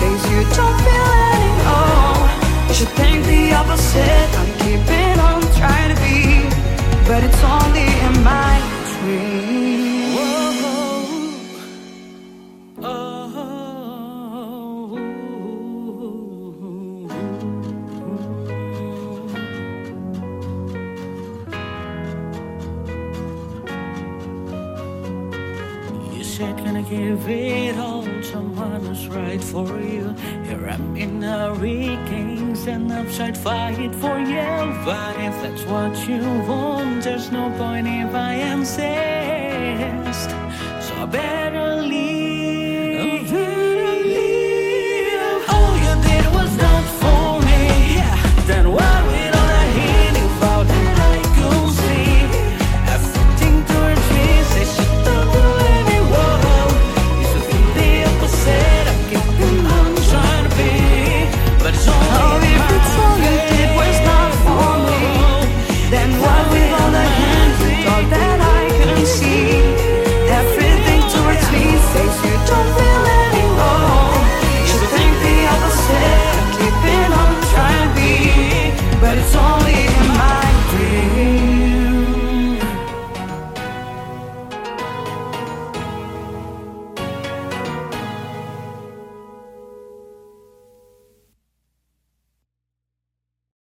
days you don't feel any. Oh, you should think the opposite. I'm keeping on trying to be, but it's only in my dreams. Oh, you said gonna give it all to someone who's right for you. Here I'm in hurricanes and upside fight for you. But if that's what you want, there's no point if I insist. So I better